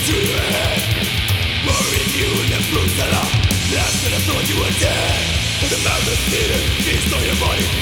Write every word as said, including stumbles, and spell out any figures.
to your head. Burying you in the fruit cellar. Last minute I thought you were dead. But the mouth is bleeding, destroy your body.